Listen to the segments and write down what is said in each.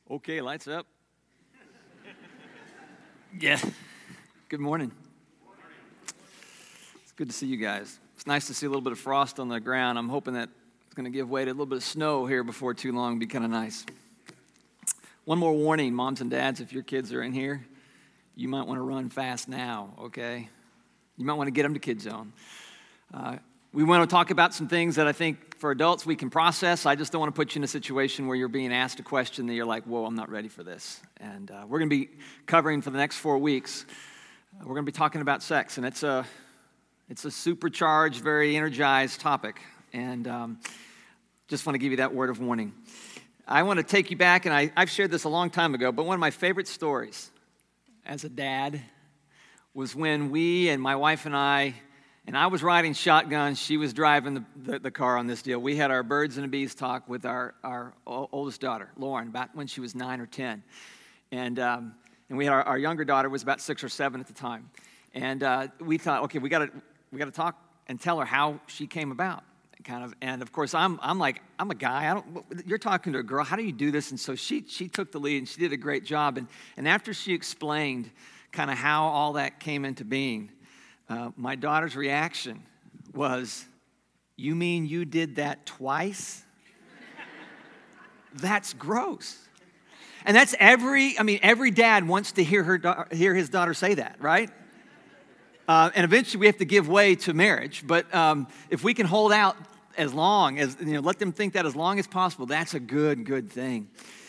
Okay, lights up. Yeah. Good morning. It's good to see you guys. It's nice to see a little bit of frost on the ground. I'm hoping that it's going to give way to a little bit of snow here before too long. It'd be kind of nice. One more warning, moms and dads, if your kids are in here, you might want to run fast now, okay? You might want to get them to Kid Zone. We want to talk about some things that I think for adults we can process. I just don't want to put you in a situation where you're being asked a question that you're like, whoa, I'm not ready for this. And we're going to be covering for the next 4 weeks, we're going to be talking about sex. And it's a supercharged, very energized topic. And just want to give you that word of warning. I want to take you back, and I've shared this a long time ago, but one of my favorite stories as a dad was when we and my wife and I was riding shotgun, she was driving the car on this deal. We had our birds and the bees talk with our oldest daughter, Lauren, back when she was 9 or 10. And we had our younger daughter was about 6 or 7 at the time. And we thought, okay, we got to talk and tell her how she came about. And of course, I'm a guy. You're talking to a girl. How do you do this? And so she took the lead, and she did a great job. And after she explained kind of how all that came into being, my daughter's reaction was, "You mean you did that twice? That's gross." And that's every dad wants to hear his daughter say that, right? And eventually we have to give way to marriage. But if we can hold out as long as, let them think that as long as possible, that's a good thing.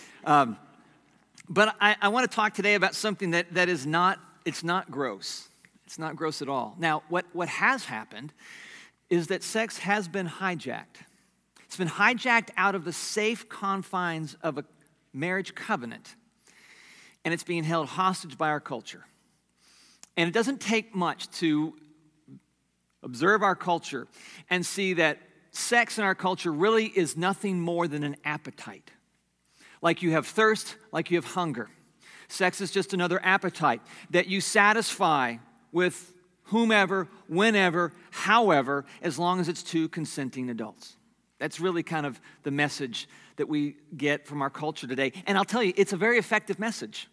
But I want to talk today about something that is not, it's not gross. It's not gross at all. Now, what has happened is that sex has been hijacked. It's been hijacked out of the safe confines of a marriage covenant, and it's being held hostage by our culture. And it doesn't take much to observe our culture and see that sex in our culture really is nothing more than an appetite. Like you have thirst, like you have hunger. Sex is just another appetite that you satisfy with whomever, whenever, however, as long as it's two consenting adults. That's really kind of the message that we get from our culture today. And I'll tell you, it's a very effective message.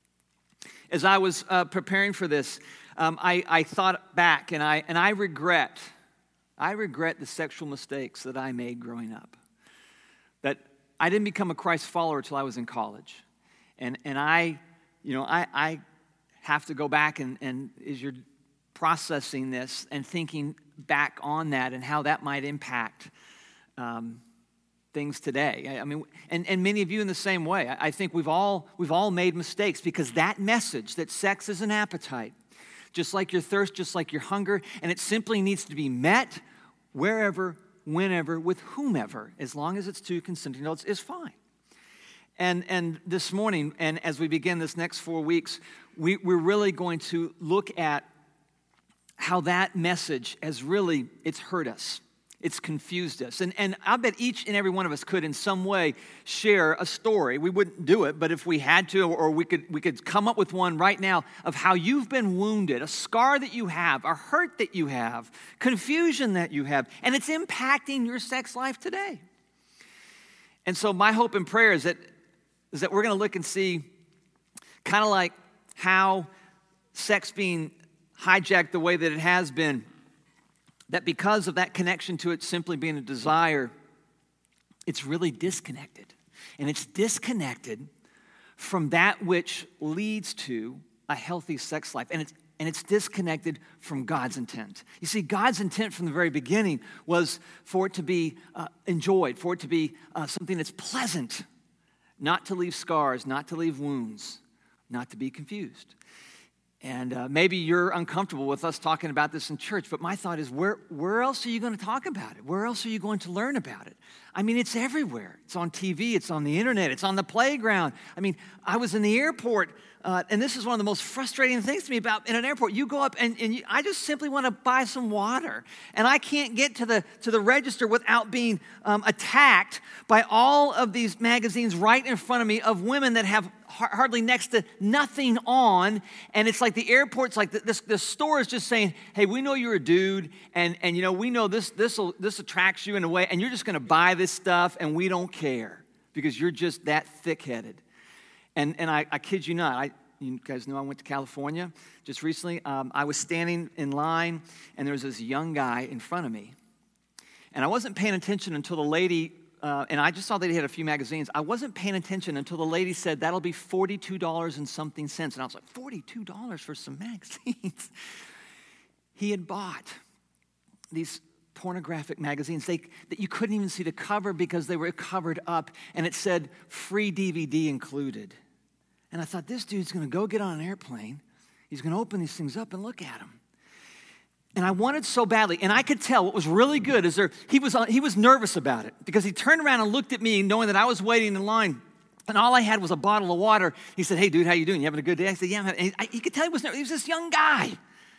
As I was preparing for this, I thought back, and I regret the sexual mistakes that I made growing up. That I didn't become a Christ follower until I was in college, and I have to go back and as you're processing this and thinking back on that and how that might impact things today. And many of you in the same way. I think we've all made mistakes because that message that sex is an appetite, just like your thirst, just like your hunger, and it simply needs to be met wherever, whenever, with whomever, as long as it's two consenting adults, is fine. And this morning, and as we begin this next 4 weeks, we're really going to look at how that message has really, it's hurt us. It's confused us. And I bet each and every one of us could in some way share a story. We wouldn't do it, but if we had to, or we could come up with one right now of how you've been wounded, a scar that you have, a hurt that you have, confusion that you have, and it's impacting your sex life today. And so my hope and prayer is that we're going to look and see kind of like how sex being hijacked the way that it has been, that because of that connection to it simply being a desire, it's really disconnected. And it's disconnected from that which leads to a healthy sex life. And it's disconnected from God's intent. You see, God's intent from the very beginning was for it to be enjoyed, for it to be something that's pleasant, not to leave scars, not to leave wounds, not to be confused. And maybe you're uncomfortable with us talking about this in church, but my thought is, where else are you going to talk about it? Where else are you going to learn about it? I mean, it's everywhere. It's on TV, it's on the internet, it's on the playground. I mean, I was in the airport, and this is one of the most frustrating things to me about in an airport. You go up, and I just simply want to buy some water, and I can't get to the register without being attacked by all of these magazines right in front of me of women that have hardly next to nothing on, and it's like the airport's like the store is just saying, hey, we know you're a dude, and we know this attracts you in a way, and you're just going to buy this stuff, and we don't care because you're just that thick-headed. And I kid you not, you guys know I went to California just recently. I was standing in line, and there was this young guy in front of me. And I wasn't paying attention until the lady, and I just saw that he had a few magazines. I wasn't paying attention until the lady said, that'll be $42 and something cents. And I was like, $42 for some magazines? He had bought these pornographic magazines that you couldn't even see the cover because they were covered up, and it said free DVD included. And I thought, this dude's going to go get on an airplane. He's going to open these things up and look at them. And I wanted so badly, and I could tell what was really good is he was nervous about it because he turned around and looked at me knowing that I was waiting in line, and all I had was a bottle of water. He said, hey, dude, how you doing? You having a good day? I said, yeah. And he could tell he was nervous. He was this young guy.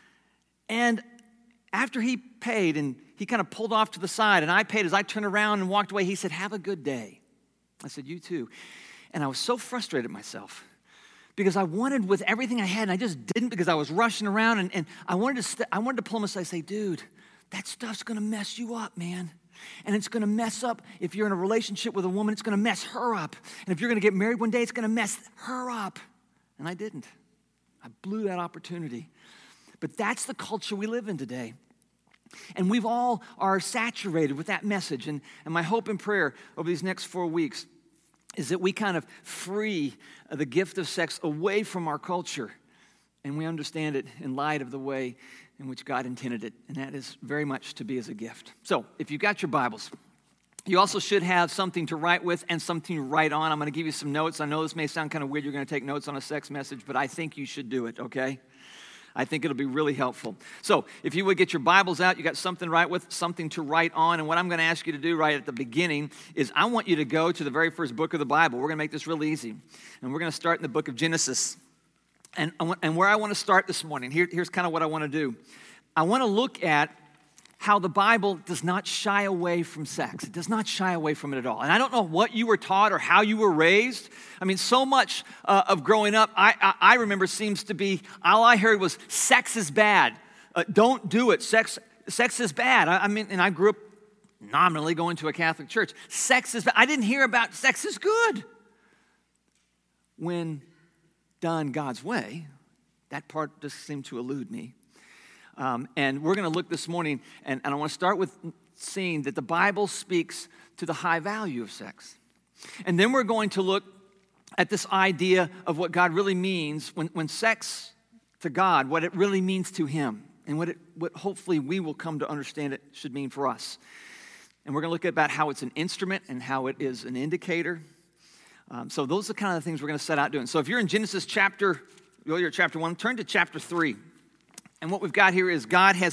And after he paid, and he kind of pulled off to the side, and I paid, as I turned around and walked away, he said, have a good day. I said, you too. And I was so frustrated at myself because I wanted with everything I had, and I just didn't because I was rushing around, and I wanted to pull him aside and say, dude, that stuff's going to mess you up, man. And it's going to mess up, if you're in a relationship with a woman, it's going to mess her up. And if you're going to get married one day, it's going to mess her up. And I didn't. I blew that opportunity. But that's the culture we live in today. And we've all are saturated with that message. And my hope and prayer over these next 4 weeks is that we kind of free the gift of sex away from our culture, and we understand it in light of the way in which God intended it, and that is very much to be as a gift. So if you've got your Bibles, you also should have something to write with and something to write on. I'm going to give you some notes. I know this may sound kind of weird. You're going to take notes on a sex message, but I think you should do it, okay? I think it'll be really helpful. So if you would get your Bibles out, you got something to write with, something to write on. And what I'm going to ask you to do right at the beginning is I want you to go to the very first book of the Bible. We're going to make this real easy. And we're going to start in the book of Genesis. And where I want to start this morning, here's kind of what I want to do. I want to look at how the Bible does not shy away from sex. It does not shy away from it at all. And I don't know what you were taught or how you were raised. I mean, so much of growing up, I remember seems to be, all I heard was sex is bad. Don't do it. Sex is bad. I mean, and I grew up nominally going to a Catholic church. Sex is bad. I didn't hear about sex is good. When done God's way, that part just seemed to elude me. And we're going to look this morning, and I want to start with seeing that the Bible speaks to the high value of sex. And then we're going to look at this idea of what God really means when sex to God, what it really means to Him, and what hopefully we will come to understand it should mean for us. And we're going to look at about how it's an instrument and how it is an indicator. So those are kind of the things we're going to set out doing. So if you're in Genesis chapter 1, turn to chapter 3. And what we've got here is chapter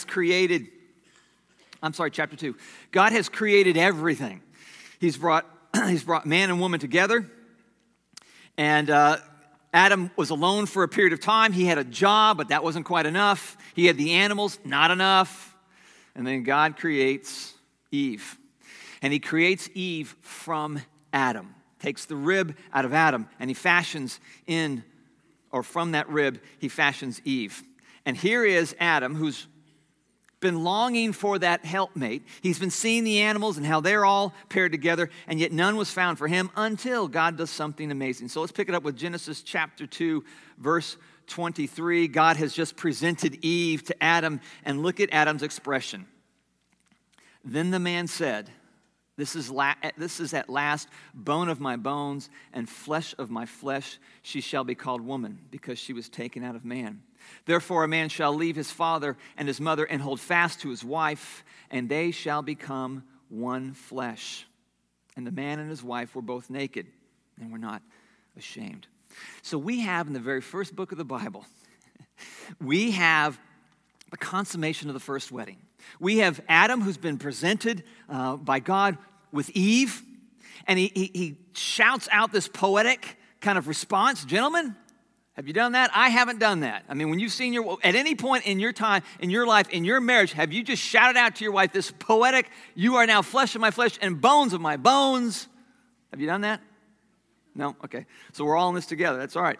2. God has created everything. He's brought man and woman together. And Adam was alone for a period of time. He had a job, but that wasn't quite enough. He had the animals, not enough. And then God creates Eve. And He creates Eve from Adam. Takes the rib out of Adam, and He fashions from that rib, He fashions Eve. And here is Adam, who's been longing for that helpmate. He's been seeing the animals and how they're all paired together, and yet none was found for him until God does something amazing. So let's pick it up with Genesis chapter 2, verse 23. God has just presented Eve to Adam, and look at Adam's expression. Then the man said, This is at last bone of my bones and flesh of my flesh. She shall be called woman, because she was taken out of man. Therefore a man shall leave his father and his mother and hold fast to his wife, and they shall become one flesh. And the man and his wife were both naked and were not ashamed. So we have in the very first book of the Bible, we have the consummation of the first wedding. We have Adam, who's been presented by God with Eve, and he shouts out this poetic kind of response. Gentlemen, have you done that? I haven't done that. I mean, when you've seen at any point in your time, in your life, in your marriage, have you just shouted out to your wife this poetic, you are now flesh of my flesh and bones of my bones? Have you done that? No? Okay. So we're all in this together. That's all right.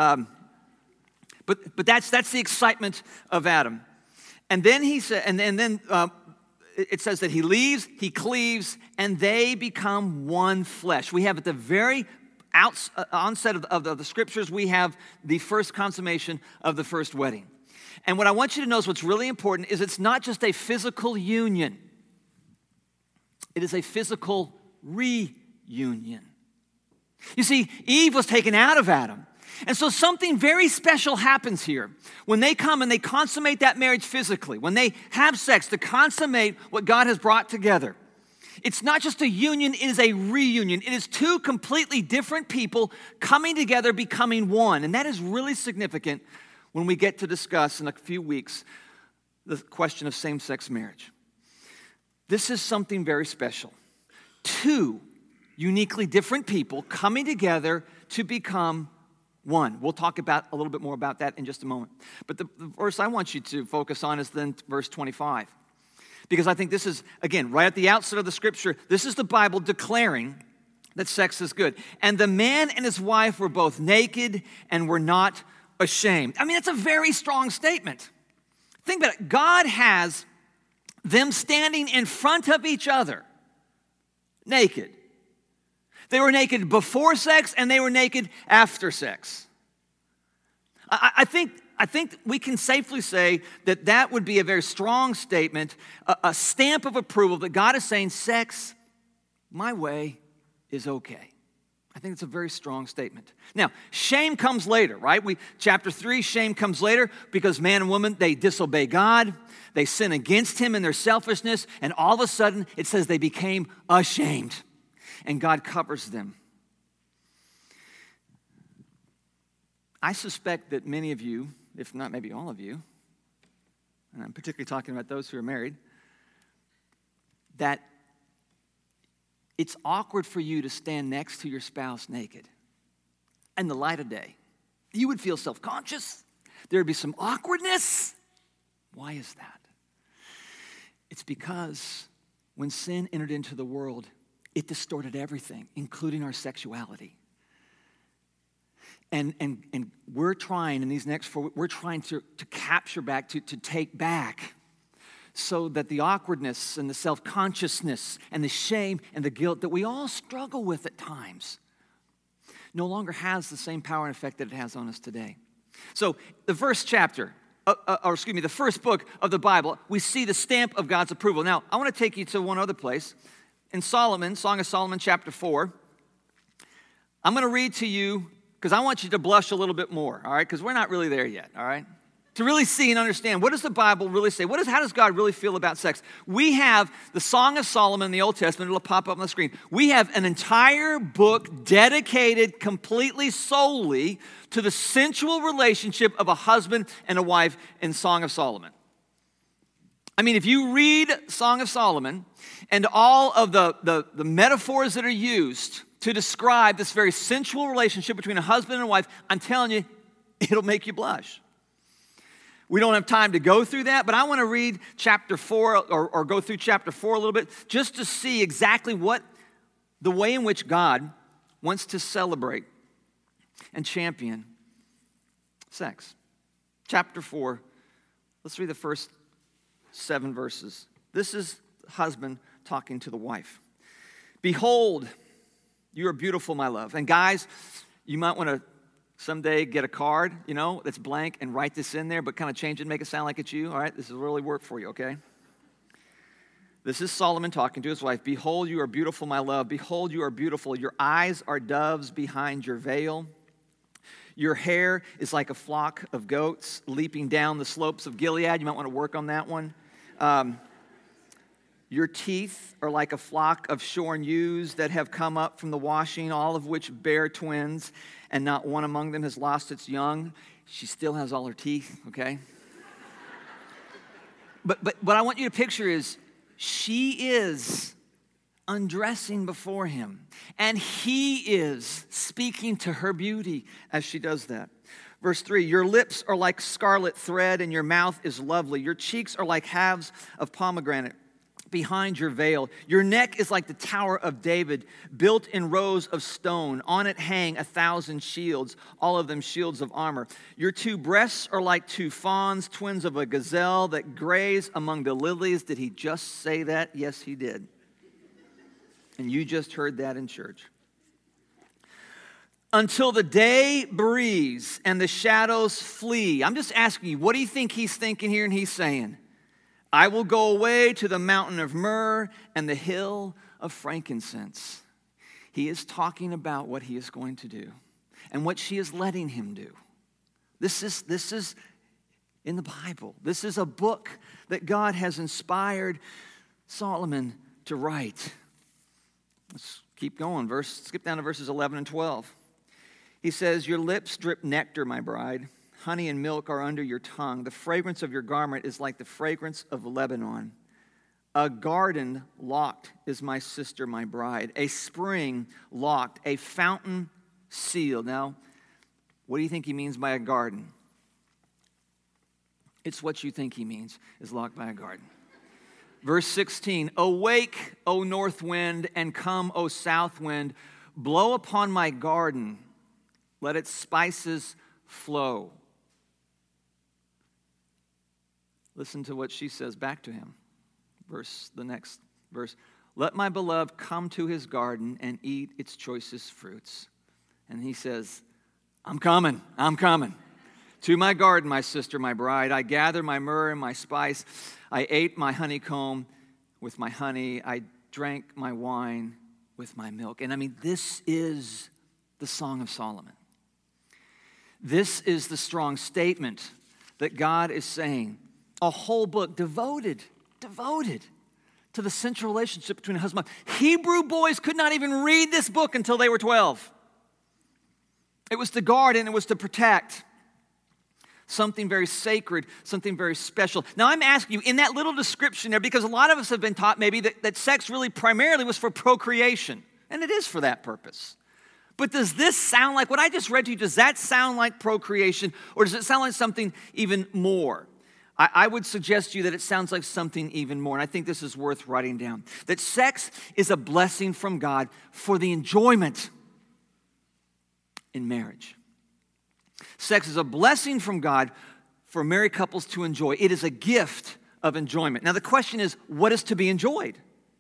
But that's the excitement of Adam. And then he said, and then it says that he leaves, he cleaves, and they become one flesh. We have at the very onset of the scriptures, we have the first consummation of the first wedding. And what I want you to know is what's really important is it's not just a physical union. It is a physical reunion. You see, Eve was taken out of Adam. And so something very special happens here. When they come and they consummate that marriage physically, when they have sex to consummate what God has brought together, it's not just a union, it is a reunion. It is two completely different people coming together, becoming one. And that is really significant when we get to discuss in a few weeks the question of same-sex marriage. This is something very special. Two uniquely different people coming together to become one. We'll talk about a little bit more about that in just a moment. But the verse I want you to focus on is then verse 25. Because I think this is, again, right at the outset of the scripture, this is the Bible declaring that sex is good. And the man and his wife were both naked and were not ashamed. I mean, that's a very strong statement. Think about it. God has them standing in front of each other, naked. They were naked before sex and they were naked after sex. I think we can safely say that that would be a very strong statement, a stamp of approval that God is saying sex, my way, is okay. I think it's a very strong statement. Now, shame comes later, right? Chapter 3, shame comes later because man and woman, they disobey God. They sin against him in their selfishness. And all of a sudden, it says they became ashamed. And God covers them. I suspect that many of you, if not maybe all of you, and I'm particularly talking about those who are married, that it's awkward for you to stand next to your spouse naked in the light of day. You would feel self-conscious. There would be some awkwardness. Why is that? It's because when sin entered into the world, it distorted everything, including our sexuality. And we're trying, in these next 4 weeks, we're trying to capture back, to take back, so that the awkwardness and the self-consciousness and the shame and the guilt that we all struggle with at times no longer has the same power and effect that it has on us today. So the first chapter, the first book of the Bible, we see the stamp of God's approval. Now, I want to take you to one other place. In Solomon, Song of Solomon, chapter 4, I'm going to read to you because I want you to blush a little bit more, all right? Because we're not really there yet, all right? To really see and understand, what does the Bible really say? How does God really feel about sex? We have the Song of Solomon in the Old Testament. It'll pop up on the screen. We have an entire book dedicated completely solely to the sensual relationship of a husband and a wife in Song of Solomon. I mean, if you read Song of Solomon and all of the metaphors that are used to describe this very sensual relationship between a husband and a wife, I'm telling you, it'll make you blush. We don't have time to go through that, but I want to read chapter 4 or go through chapter 4 a little bit just to see exactly what the way in which God wants to celebrate and champion sex. Chapter 4, let's read the first 7 verses. This is the husband talking to the wife. Behold, you are beautiful, my love. And guys, you might want to someday get a card, that's blank and write this in there, but kind of change it and make it sound like it's you. All right, this will really work for you, okay? This is Solomon talking to his wife. Behold, you are beautiful, my love. Behold, you are beautiful. Your eyes are doves behind your veil. Your hair is like a flock of goats leaping down the slopes of Gilead. You might want to work on that one. Your teeth are like a flock of shorn ewes that have come up from the washing, all of which bear twins, and not one among them has lost its young. She still has all her teeth, okay? But what I want you to picture is she is undressing before him, and he is speaking to her beauty as she does that. Verse 3, your lips are like scarlet thread, and your mouth is lovely. Your cheeks are like halves of pomegranate behind your veil. Your neck is like the Tower of David, built in rows of stone. On it hang 1,000 shields, all of them shields of armor. Your 2 breasts are like 2 fawns, twins of a gazelle that graze among the lilies. Did he just say that? Yes, he did. And you just heard that in church. until the day breeze and the shadows flee. I'm just asking you, what do you think he's thinking here? And he's saying, I will go away to the mountain of myrrh and the hill of frankincense. He is talking about what he is going to do and what she is letting him do. This is in the Bible. This is a book that God has inspired Solomon to write. Let's keep going. Skip down to verses 11 and 12. He says, your lips drip nectar, my bride. Honey and milk are under your tongue. The fragrance of your garment is like the fragrance of Lebanon. A garden locked is my sister, my bride. A spring locked, a fountain sealed. Now, what do you think he means by a garden? It's what you think he means, is locked by a garden. Verse 16, awake, O north wind, and come, O south wind. Blow upon my garden. Let its spices flow. Listen to what she says back to him. The next verse. Let my beloved come to his garden and eat its choicest fruits. And he says, I'm coming. To my garden, my sister, my bride. I gather my myrrh and my spice. I ate my honeycomb with my honey. I drank my wine with my milk. And I mean, this is the Song of Solomon. This is the strong statement that God is saying. A whole book devoted to the central relationship between a husband and wife. Hebrew boys could not even read this book until they were 12. It was to guard and it was to protect. Something very sacred, something very special. Now I'm asking you, in that little description there, because a lot of us have been taught maybe that sex really primarily was for procreation. And it is for that purpose. But does this sound like, what I just read to you, does that sound like procreation? Or does it sound like something even more? I would suggest to you that it sounds like something even more. And I think this is worth writing down. That sex is a blessing from God for the enjoyment in marriage. Sex is a blessing from God for married couples to enjoy. It is a gift of enjoyment. Now the question is, what is to be enjoyed?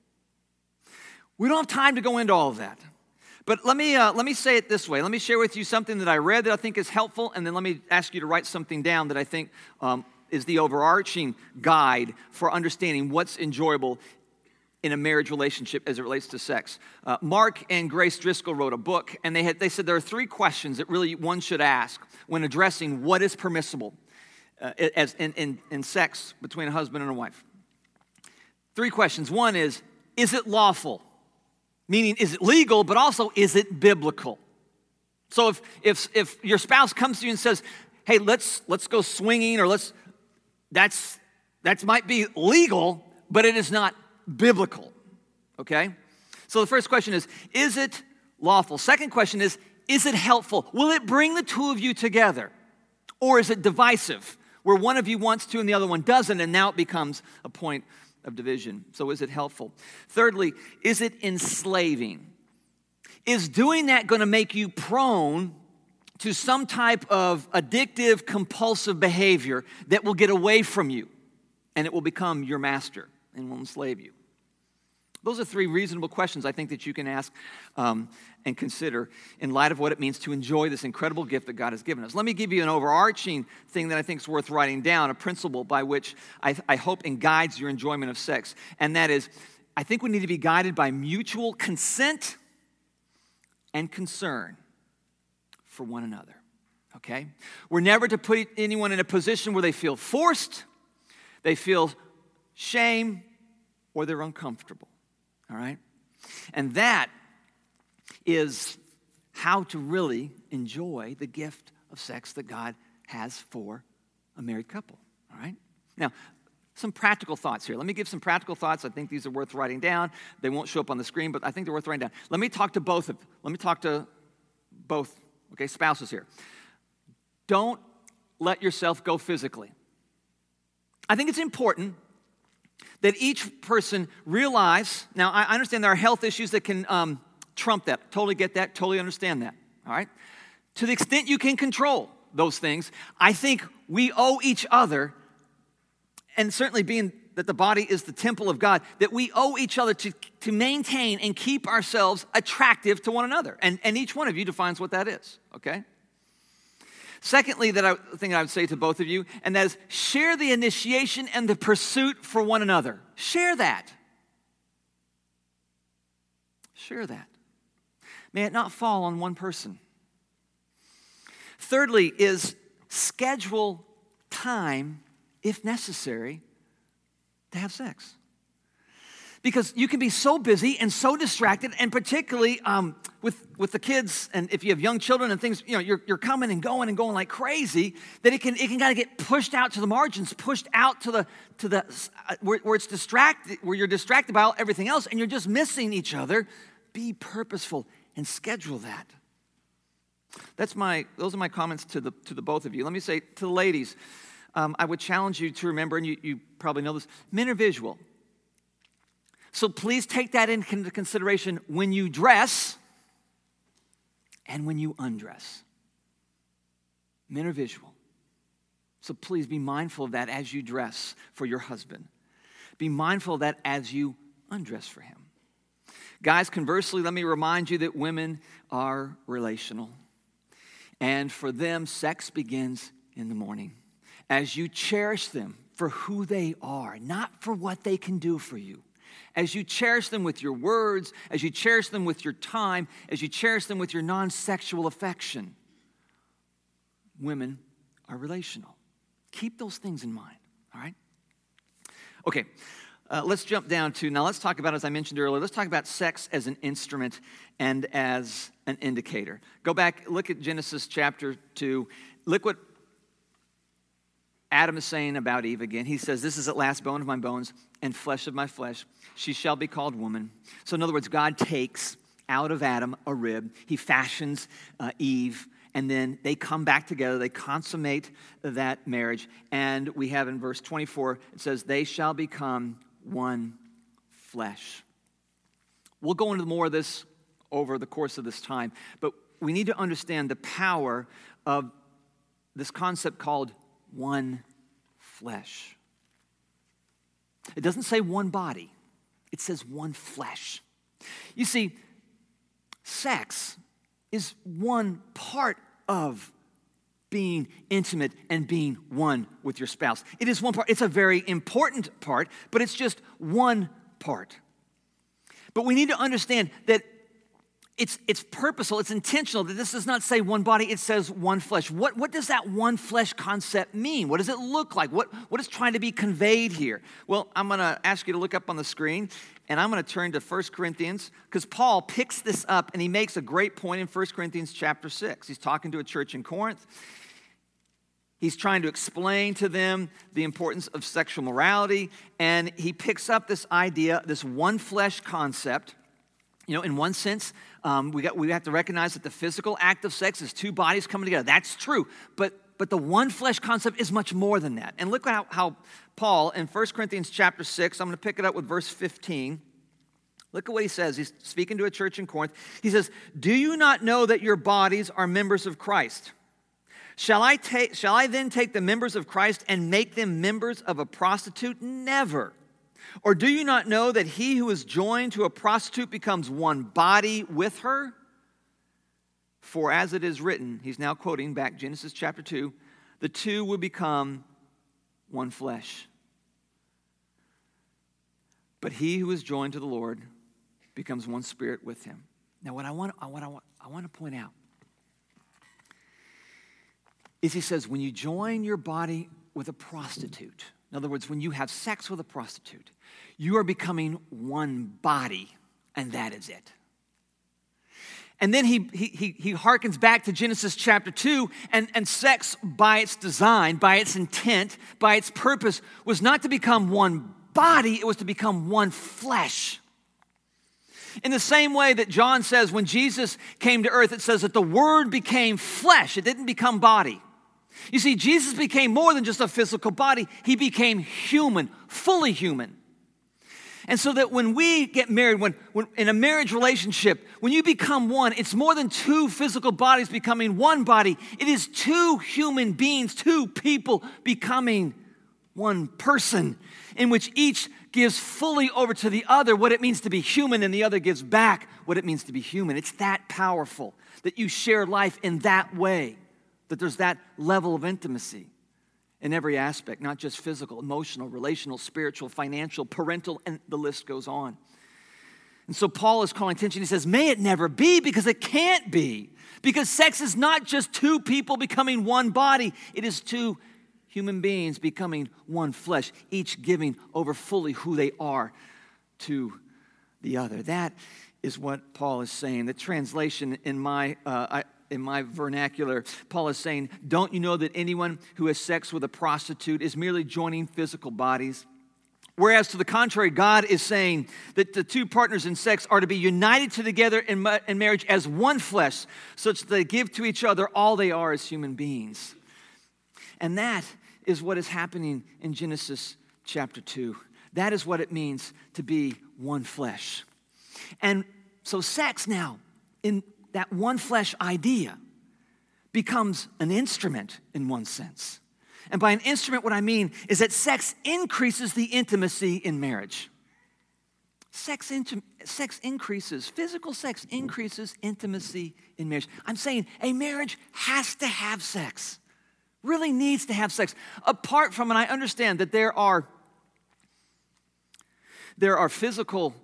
We don't have time to go into all of that. But let me say it this way. Let me share with you something that I read that I think is helpful, and then let me ask you to write something down that I think is the overarching guide for understanding what's enjoyable in a marriage relationship as it relates to sex. Mark and Grace Driscoll wrote a book, and they said there are 3 questions that really one should ask when addressing what is permissible as in sex between a husband and a wife. 3 questions. One is it lawful? Meaning, is it legal, but also, is it biblical? So if your spouse comes to you and says, hey, let's go swinging, or that might be legal, but it is not biblical, okay? So the first question is it lawful? Second question is it helpful? Will it bring the two of you together? Or is it divisive, where one of you wants to and the other one doesn't, and now it becomes a point of division? So is it helpful? Thirdly, is it enslaving? Is doing that going to make you prone to some type of addictive, compulsive behavior that will get away from you, and it will become your master and will enslave you? Those are 3 reasonable questions I think that you can ask and consider in light of what it means to enjoy this incredible gift that God has given us. Let me give you an overarching thing that I think is worth writing down, a principle by which I hope and guides your enjoyment of sex. And that is, I think we need to be guided by mutual consent and concern for one another, okay? We're never to put anyone in a position where they feel forced, they feel shame, or they're uncomfortable, all right? And that is how to really enjoy the gift of sex that God has for a married couple, all right? Now, some practical thoughts here. Let me give some practical thoughts. I think these are worth writing down. They won't show up on the screen, but I think they're worth writing down. Let me talk to both, okay, spouses here. Don't let yourself go physically. I think it's important that each person realize, now I understand there are health issues that can trump that. Totally get that, totally understand that, all right? To the extent you can control those things, I think we owe each other, and certainly being that the body is the temple of God, that we owe each other to maintain and keep ourselves attractive to one another. And each one of you defines what that is, okay? Secondly, I would say to both of you, and that is share the initiation and the pursuit for one another. Share that. Share that. May it not fall on one person. Thirdly is schedule time, if necessary, to have sex. Because you can be so busy and so distracted, and particularly with the kids, and if you have young children and things, you're coming and going like crazy, that it can kind of get pushed out to the margins, pushed out to the where it's distracted, where you're distracted by everything else, and you're just missing each other. Be purposeful and schedule that. Those are my comments to the both of you. Let me say to the ladies, I would challenge you to remember, and you probably know this, men are visual. So please take that into consideration when you dress and when you undress. Men are visual. So please be mindful of that as you dress for your husband. Be mindful of that as you undress for him. Guys, conversely, let me remind you that women are relational. And for them, sex begins in the morning. As you cherish them for who they are, not for what they can do for you. As you cherish them with your words, as you cherish them with your time, as you cherish them with your non-sexual affection. Women are relational. Keep those things in mind, all right? Okay, let's jump down to, now let's talk about, as I mentioned earlier, let's talk about sex as an instrument and as an indicator. Go back, look at Genesis chapter 2. Look what Adam is saying about Eve again. He says, this is at last bone of my bones and flesh of my flesh. She shall be called woman. So in other words, God takes out of Adam a rib. He fashions Eve, and then they come back together. They consummate that marriage. And we have in verse 24, it says, they shall become one flesh. We'll go into more of this over the course of this time, but we need to understand the power of this concept called one flesh. It doesn't say one body. It says one flesh. You see, sex is one part of being intimate and being one with your spouse. It is one part. It's a very important part, but it's just one part. But we need to understand that it's purposeful, it's intentional, that this does not say one body, it says one flesh. What does that one flesh concept mean? What does it look like? What is trying to be conveyed here? Well, I'm going to ask you to look up on the screen, and I'm going to turn to 1 Corinthians, because Paul picks this up, and he makes a great point in 1 Corinthians chapter 6. He's talking to a church in Corinth. He's trying to explain to them the importance of sexual morality, and he picks up this idea, this one flesh concept. In one sense, we have to recognize that the physical act of sex is two bodies coming together. That's true. But the one flesh concept is much more than that. And look how Paul, in 1 Corinthians chapter 6, I'm going to pick it up with verse 15. Look at what he says. He's speaking to a church in Corinth. He says, do you not know that your bodies are members of Christ? Shall I then take the members of Christ and make them members of a prostitute? Never. Or do you not know that he who is joined to a prostitute becomes one body with her? For as it is written, he's now quoting back Genesis chapter 2, the two will become one flesh. But he who is joined to the Lord becomes one spirit with him. Now what I want to point out is he says, when you join your body with a prostitute, in other words, when you have sex with a prostitute, you are becoming one body, and that is it. And then he harkens back to Genesis chapter 2, and sex by its design, by its intent, by its purpose, was not to become one body, it was to become one flesh. In the same way that John says when Jesus came to earth, it says that the Word became flesh, it didn't become body. You see, Jesus became more than just a physical body. He became human, fully human. And so that when we get married, when in a marriage relationship, when you become one, it's more than two physical bodies becoming one body. It is two human beings, two people becoming one person, in which each gives fully over to the other what it means to be human, and the other gives back what it means to be human. It's that powerful that you share life in that way, that there's that level of intimacy in every aspect, not just physical, emotional, relational, spiritual, financial, parental, and the list goes on. And so Paul is calling attention. He says, may it never be, because it can't be. Because sex is not just two people becoming one body. It is two human beings becoming one flesh, each giving over fully who they are to the other. That is what Paul is saying. The translation in my vernacular, Paul is saying, don't you know that anyone who has sex with a prostitute is merely joining physical bodies? Whereas to the contrary, God is saying that the two partners in sex are to be united together in marriage as one flesh, such that they give to each other all they are as human beings. And that is what is happening in Genesis chapter 2. That is what it means to be one flesh. And so sex now, in that one flesh idea, becomes an instrument in one sense. And by an instrument, what I mean is that sex increases the intimacy in marriage. Sex increases, physical sex increases intimacy in marriage. I'm saying a marriage has to have sex, really needs to have sex. Apart from, and I understand that there are physical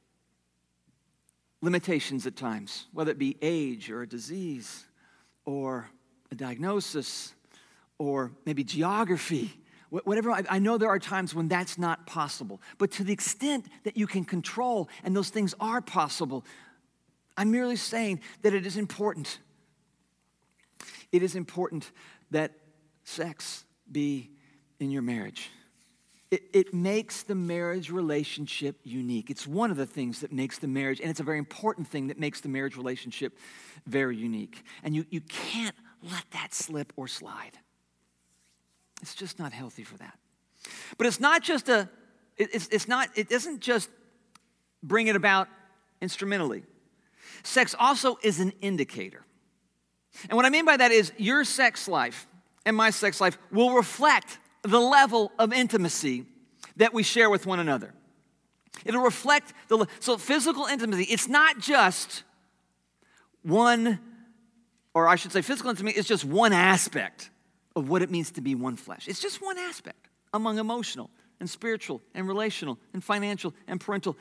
limitations at times, whether it be age or a disease or a diagnosis, or maybe geography, whatever. I know there are times when that's not possible. But to the extent that you can control and those things are possible, I'm merely saying that it is important. It is important that sex be in your marriage. It makes the marriage relationship unique. It's one of the things that makes the marriage, and it's a very important thing that makes the marriage relationship very unique. And you can't let that slip or slide. It's just not healthy for that. But it's not just it doesn't just bring it about instrumentally. Sex also is an indicator. And what I mean by that is your sex life and my sex life will reflect the level of intimacy that we share with one another. It'll reflect so physical intimacy, it's not just one, or I should say physical intimacy is just one aspect of what it means to be one flesh. It's just one aspect among emotional and spiritual and relational and financial and parental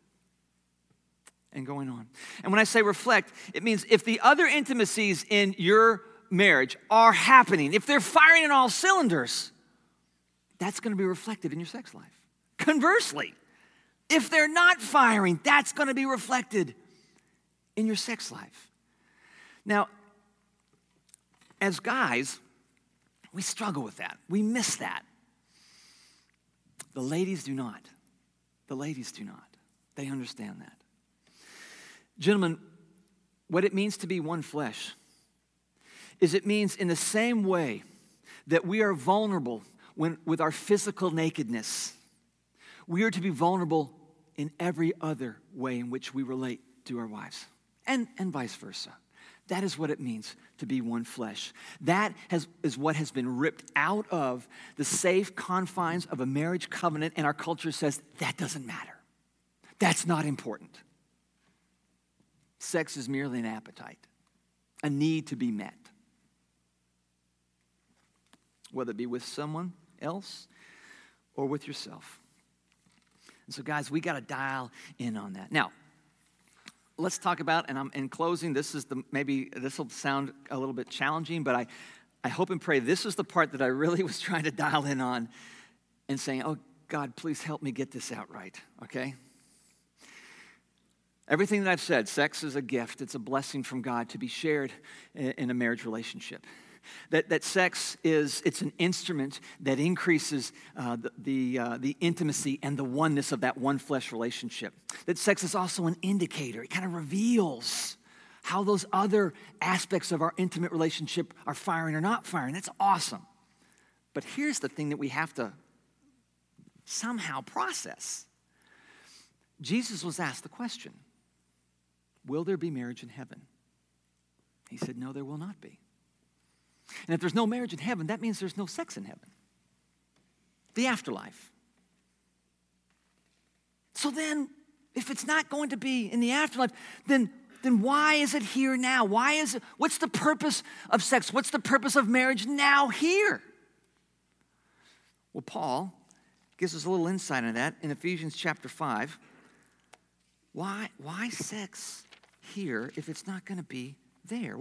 and going on. And when I say reflect, it means if the other intimacies in your marriage are happening, if they're firing in all cylinders, that's going to be reflected in your sex life. Conversely, if they're not firing, that's going to be reflected in your sex life. Now, as guys, we struggle with that. We miss that. The ladies do not. The ladies do not. They understand that. Gentlemen, what it means to be one flesh is it means in the same way that we are vulnerable with our physical nakedness, we are to be vulnerable in every other way in which we relate to our wives, and vice versa. That is what it means to be one flesh. That is what has been ripped out of the safe confines of a marriage covenant, and our culture says that doesn't matter. That's not important. Sex is merely an appetite, a need to be met, whether it be with someone else or with yourself. And so, guys, we got to dial in on that. Now, let's talk about, and I'm in closing, maybe this will sound a little bit challenging, but I hope and pray this is the part that I really was trying to dial in on and saying, oh, God, please help me get this out right, okay? Everything that I've said, sex is a gift. It's a blessing from God to be shared in a marriage relationship. That sex it's an instrument that increases the intimacy and the oneness of that one flesh relationship. That sex is also an indicator. It kind of reveals how those other aspects of our intimate relationship are firing or not firing. That's awesome. But here's the thing that we have to somehow process. Jesus was asked the question, will there be marriage in heaven? He said, no, there will not be. And if there's no marriage in heaven, that means there's no sex in heaven. the afterlife. So then, if it's not going to be in the afterlife, then why is it here now? What's the purpose of sex? What's the purpose of marriage now here? Well, Paul gives us a little insight into that in Ephesians chapter 5. Why sex here if it's not going to be there?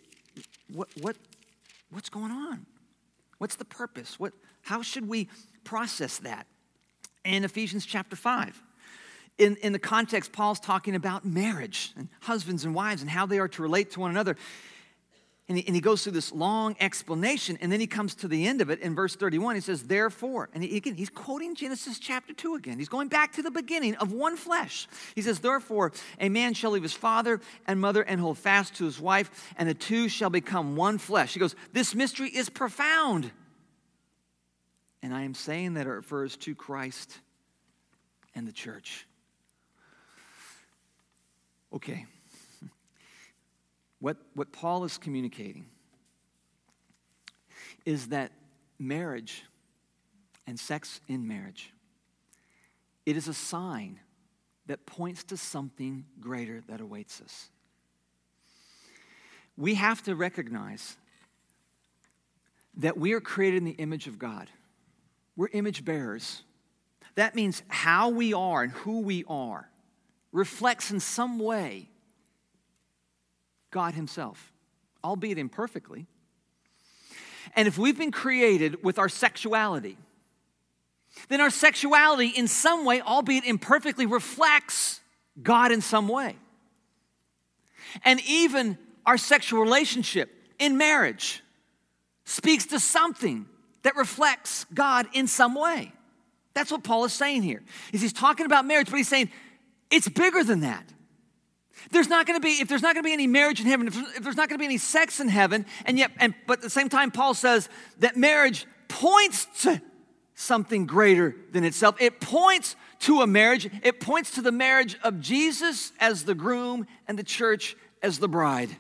What's going on? What's the purpose? How should we process that? In Ephesians chapter 5, in the context, Paul's talking about marriage and husbands and wives and how they are to relate to one another. And he goes through this long explanation, and then he comes to the end of it in verse 31. He says, therefore, and he's quoting Genesis chapter 2 again. He's going back to the beginning of one flesh. He says, therefore, a man shall leave his father and mother and hold fast to his wife, and the two shall become one flesh. He goes, this mystery is profound. And I am saying that it refers to Christ and the church. Okay. What Paul is communicating is that marriage and sex in marriage, it is a sign that points to something greater that awaits us. We have to recognize that we are created in the image of God. We're image bearers. That means how we are and who we are reflects in some way God himself, albeit imperfectly. And if we've been created with our sexuality, then our sexuality in some way, albeit imperfectly, reflects God in some way. And even our sexual relationship in marriage speaks to something that reflects God in some way. That's what Paul is saying here. He's talking about marriage, but he's saying it's bigger than that. If there's not going to be any marriage in heaven, if there's not going to be any sex in heaven, but at the same time, Paul says that marriage points to something greater than itself. It points to a marriage. It points to the marriage of Jesus as the groom and the church as the bride.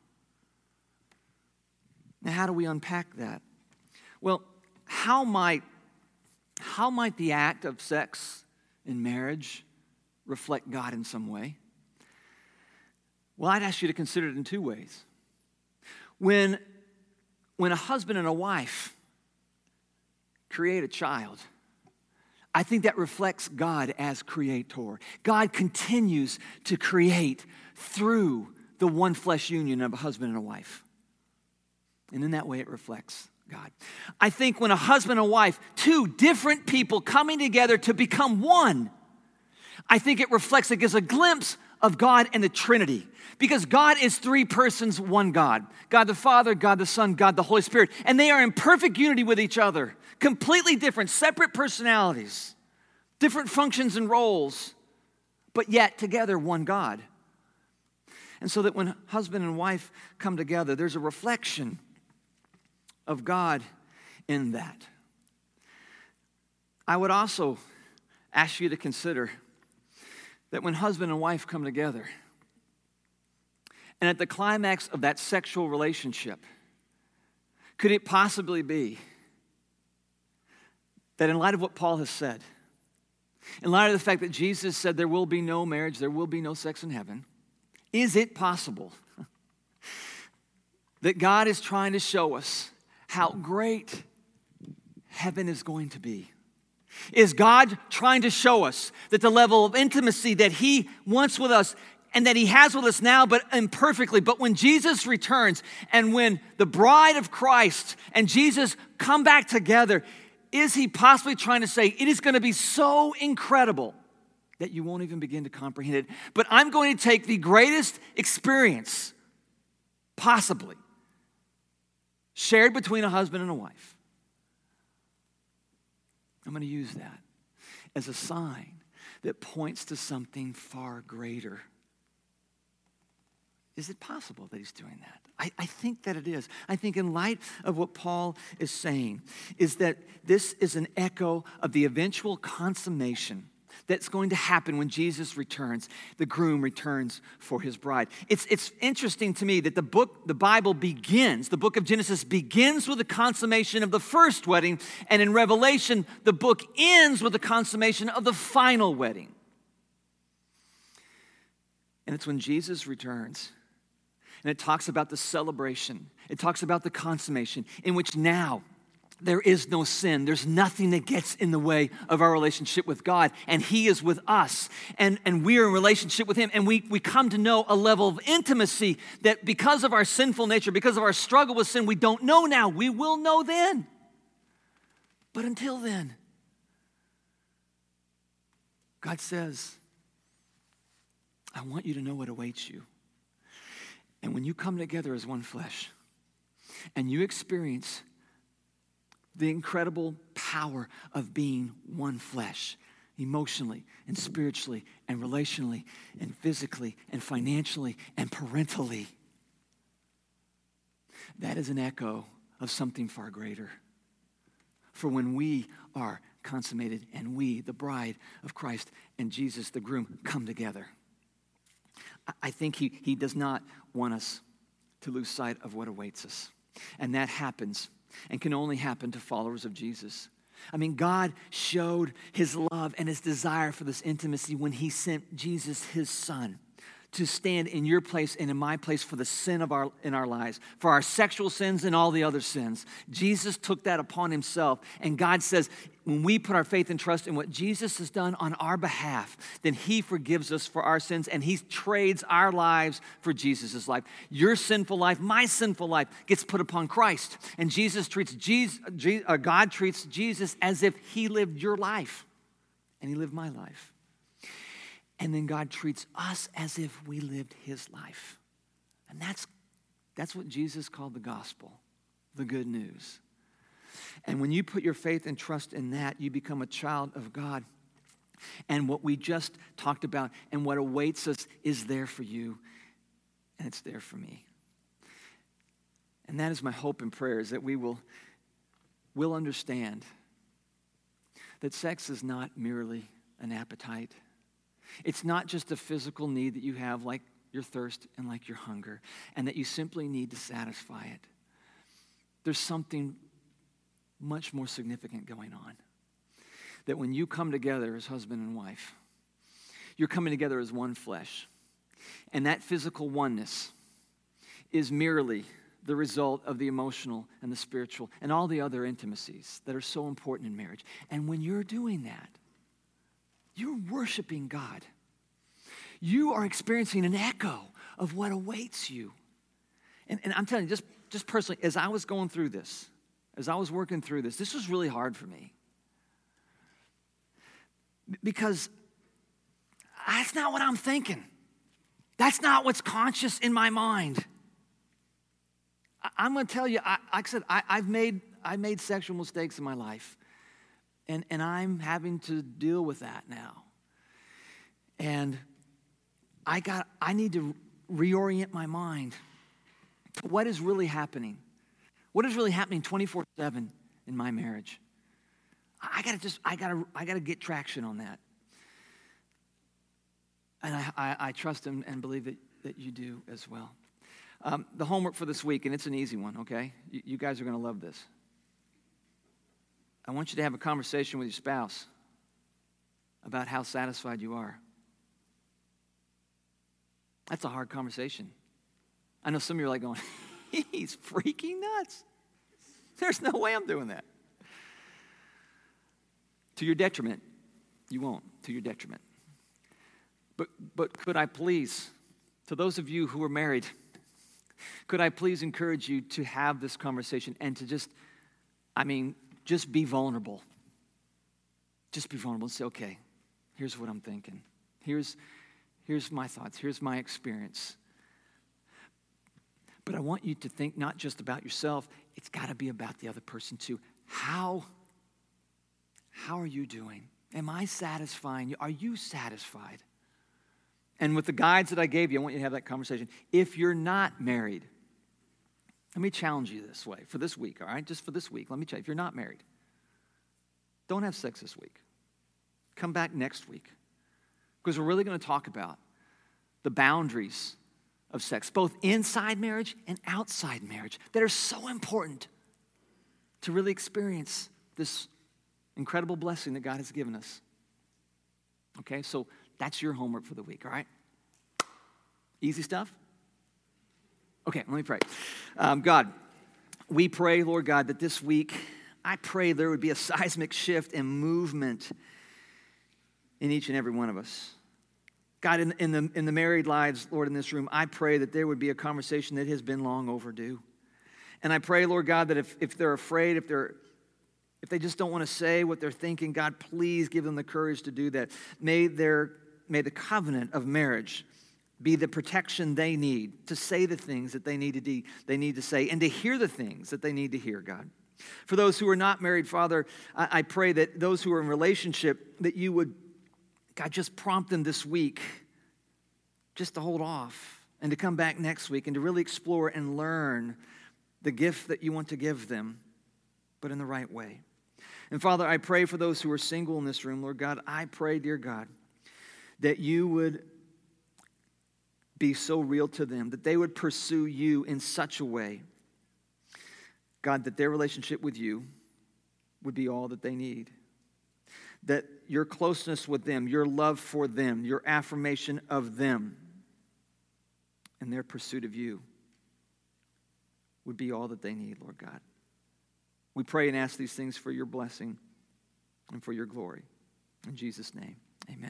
Now, how do we unpack that? Well, how might the act of sex in marriage reflect God in some way? Well, I'd ask you to consider it in two ways. When a husband and a wife create a child, I think that reflects God as creator. God continues to create through the one flesh union of a husband and a wife. And in that way, it reflects God. I think when a husband and wife, two different people coming together to become one, I think it gives a glimpse of God and the Trinity. Because God is three persons, one God. God the Father, God the Son, God the Holy Spirit. And they are in perfect unity with each other. Completely different, separate personalities. Different functions and roles. But yet together, one God. And so that when husband and wife come together, there's a reflection of God in that. I would also ask you to consider that when husband and wife come together, and at the climax of that sexual relationship, could it possibly be that in light of what Paul has said, in light of the fact that Jesus said there will be no marriage, there will be no sex in heaven, is it possible that God is trying to show us how great heaven is going to be? Is God trying to show us that the level of intimacy that he wants with us and that he has with us now, but imperfectly, but when Jesus returns and when the bride of Christ and Jesus come back together, is he possibly trying to say it is going to be so incredible that you won't even begin to comprehend it? But I'm going to take the greatest experience possibly shared between a husband and a wife. I'm going to use that as a sign that points to something far greater. Is it possible that he's doing that? I think that it is. I think in light of what Paul is saying, is that this is an echo of the eventual consummation that's going to happen when Jesus returns. The groom returns for his bride. It's interesting to me that the book of Genesis begins with the consummation of the first wedding, and in Revelation, the book ends with the consummation of the final wedding. And it's when Jesus returns. And it talks about the celebration. It talks about the consummation in which now there is no sin. There's nothing that gets in the way of our relationship with God. And he is with us. And we're in relationship with him. And we come to know a level of intimacy that because of our sinful nature, because of our struggle with sin, we don't know now. We will know then. But until then, God says, I want you to know what awaits you. And when you come together as one flesh and you experience the incredible power of being one flesh, emotionally and spiritually and relationally and physically and financially and parentally, that is an echo of something far greater. For when we are consummated and we, the bride of Christ and Jesus, the groom, come together, I think he does not want us to lose sight of what awaits us. And that happens and can only happen to followers of Jesus. I mean, God showed his love and his desire for this intimacy when he sent Jesus, his son, to stand in your place and in my place for the sin in our lives, for our sexual sins and all the other sins. Jesus took that upon himself. And God says, when we put our faith and trust in what Jesus has done on our behalf, then he forgives us for our sins and he trades our lives for Jesus' life. Your sinful life, my sinful life, gets put upon Christ. And God treats Jesus as if he lived your life and he lived my life. And then God treats us as if we lived his life. And that's what Jesus called the gospel, the good news. And when you put your faith and trust in that, you become a child of God. And what we just talked about and what awaits us is there for you, and it's there for me. And that is my hope and prayer, is that we will understand that sex is not merely an appetite. It's not just a physical need that you have, like your thirst and like your hunger, and that you simply need to satisfy it. There's something much more significant going on. That when you come together as husband and wife, you're coming together as one flesh. And that physical oneness is merely the result of the emotional and the spiritual and all the other intimacies that are so important in marriage. And when you're doing that, you're worshiping God. You are experiencing an echo of what awaits you. And I'm telling you, just personally, as I was going through this, as I was working through this was really hard for me. Because that's not what I'm thinking. That's not what's conscious in my mind. I'm going to tell you, like I said, I've made sexual mistakes in my life. And I'm having to deal with that now. And I need to reorient my mind to what is really happening. What is really happening 24/7 in my marriage? I gotta get traction on that. And I trust and believe that you do as well. The homework for this week, and it's an easy one, okay? You guys are going to love this. I want you to have a conversation with your spouse about how satisfied you are. That's a hard conversation. I know some of you are like going, he's freaking nuts. There's no way I'm doing that. To your detriment, you won't, to your detriment. But could I please, to those of you who are married, could I please encourage you to have this conversation and to just be vulnerable. Just be vulnerable and say, okay, here's what I'm thinking. Here's my thoughts. Here's my experience. But I want you to think not just about yourself. It's got to be about the other person too. How are you doing? Am I satisfying you? Are you satisfied? And with the guides that I gave you, I want you to have that conversation. If you're not married, let me challenge you this way for this week, all right? Just for this week, let me tell you, if you're not married, don't have sex this week. come back next week, because we're really going to talk about the boundaries of sex, both inside marriage and outside marriage, that are so important to really experience this incredible blessing that God has given us. Okay, so that's your homework for the week, all right? Easy stuff? Okay, let me pray. God, we pray, Lord God, that this week, I pray there would be a seismic shift and movement in each and every one of us. God, in the married lives, Lord, in this room, I pray that there would be a conversation that has been long overdue. And I pray, Lord God, that if they're afraid, if they just don't want to say what they're thinking, God, please give them the courage to do that. May the covenant of marriage be the protection they need to say the things that they need to say, and to hear the things that they need to hear, God. For those who are not married, Father, I pray that those who are in relationship, that you would, God, just prompt them this week just to hold off and to come back next week and to really explore and learn the gift that you want to give them, but in the right way. And Father, I pray for those who are single in this room, Lord God, I pray, dear God, that you would be so real to them, that they would pursue you in such a way, God, that their relationship with you would be all that they need. That your closeness with them, your love for them, your affirmation of them, and their pursuit of you would be all that they need, Lord God. We pray and ask these things for your blessing and for your glory. In Jesus' name, amen.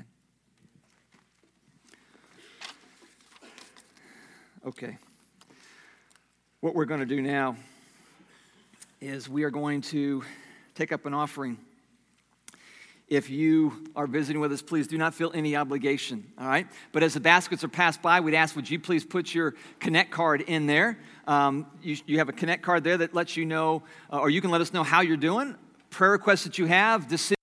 Okay. What we're going to do now is we are going to take up an offering. If you are visiting with us, please do not feel any obligation, all right? But as the baskets are passed by, we'd ask, would you please put your Connect card in there? You have a Connect card there that lets you know, or you can let us know how you're doing, prayer requests that you have, decisions